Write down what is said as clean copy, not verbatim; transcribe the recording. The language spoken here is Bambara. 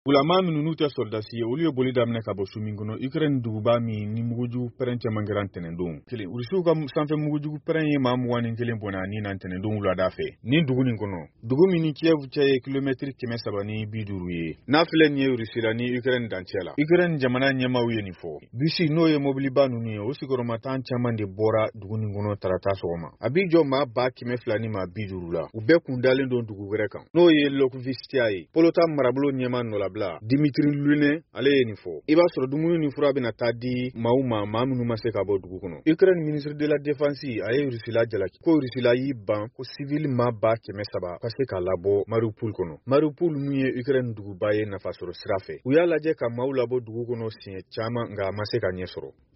Ulama minnu tɛ soldasi ye olu ye boli daminɛ ka bɔ su min kɔnɔ Ukraine duguba min ni mugujugu pɛrɛn cɛman kɛra ntɛnɛndon. Rusiw ka sanfɛ mugujugu pɛrɛn ye maa 21 bɔnna ni na ntɛnɛndon wulada fɛ. Nin dugu nin kɔnɔ, dugu min ni Kiev cɛ ye kilomètre 350 ye. N'a filɛ nin ye Rusi la ni Ukraine dancɛ la. Ukraine jamana ɲɛmaaw ye nin fɔ. Bisi n'o ye mobiliba ninnu ye, o sigiyɔrɔma 10 caman de bɔra dugu nin kɔnɔ tarata sɔgɔma. A b'i jɔ maa 200,000 ni maa 50 la. U bɛɛ kun dalen don dugu wɛrɛ kan. N'o ye Lokvistia ye. Polota marabolo ɲɛma nɔlabila Dimitri Lune ale ye nin fɔ. I b'a sɔrɔ dumuni ni fura bɛna taa di maa minnu ma se ka bɔ dugu kɔnɔ. Ukraine ministre de la défense a ye Rusila jalaki ko Rusila y'i ban ko civil maa 300,000 ka se ka labɔ Mariupol kɔnɔ. Mariupol mun ye Ukraine duguba ye nafasɔrɔ sira fɛ. U y'a lajɛ ka maaw labɔ dugu kɔnɔ siɲɛ caman nka a ma se ka ɲɛ sɔrɔ.